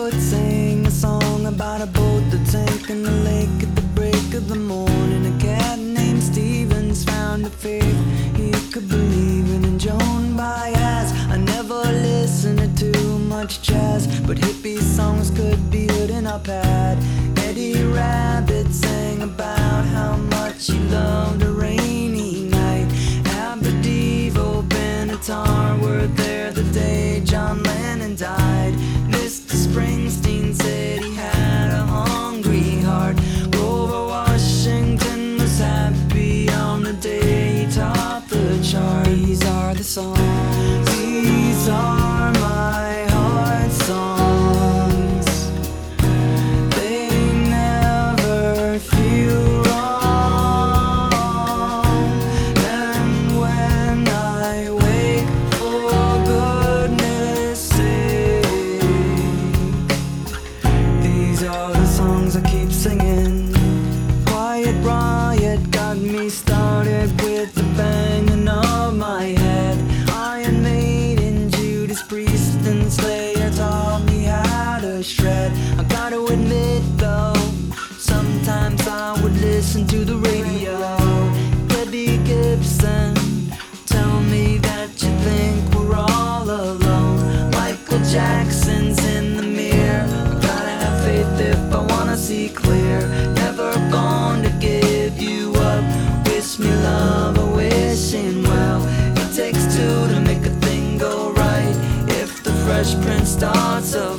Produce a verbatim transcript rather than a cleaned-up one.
poet sang a song about a boat that's sank in the lake at the break of the morning. A cat named Stevens found a faith he could believe in, and Joan Baez. I never listened to too much jazz, but hippie songs could be heard in our pad. Eddie Rabbit sang about how much he loved a rainy night. Abba Devo, Benatar were there the day John Lennon died. Mister Springsteen said he had a hungry heart. Grover Washington was happy on the day he topped the chart. These are the songs, these are my heart songs. They never feel wrong, and when I wake, for goodness sake, these are the songs I keep singing. Quiet Riot got me started with the banging of my head. Iron Maiden, Judas Priest, and Slayer taught me how to shred. I gotta admit though, sometimes I would listen to the radio. Debbie Gibson, tell me that you think we're all alone. Michael Jackson's in the mirror. I gotta have faith if I wanna see clear. Never going to give you up. Wish me love, I wish him well. It takes two to make a thing go right. If the Fresh Prince starts a